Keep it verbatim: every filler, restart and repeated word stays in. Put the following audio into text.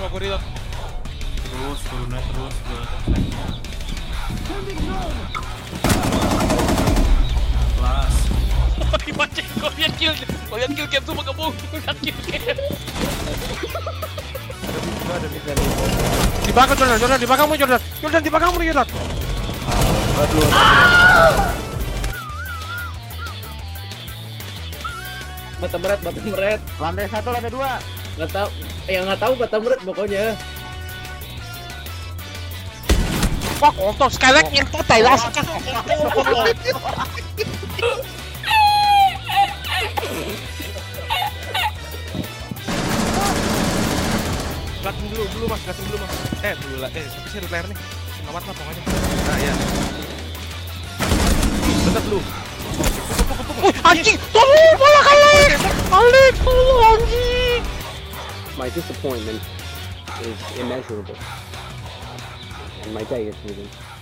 gue reload. Terus turunnya terus ke kelas. Dipancing, kau lihat kill, kau lihat kill cam tuh maka bohong, kau lihat kill cam. Ada bisa nih. Di belakang Jordan, Jordan di belakangmu Jordan. Jordan di belakangmu nih Jordan. Aduh. Bata berat, bata berat. Lantai satu, lantai dua. Nggak tahu, yang nggak tahu bata berat pokoknya. Wah, kontol sekali nyentuh tewas. Gasin dulu, dulu mas, gasin dulu mas. Eh, dulu lah, eh, tapi sih repair nih. Selamat lah pokoknya. Nah, ya. Bentar dulu. Wih, anjing, tolong bola Alex. Alex, tolong anjing. My disappointment is immeasurable, and my day is moving.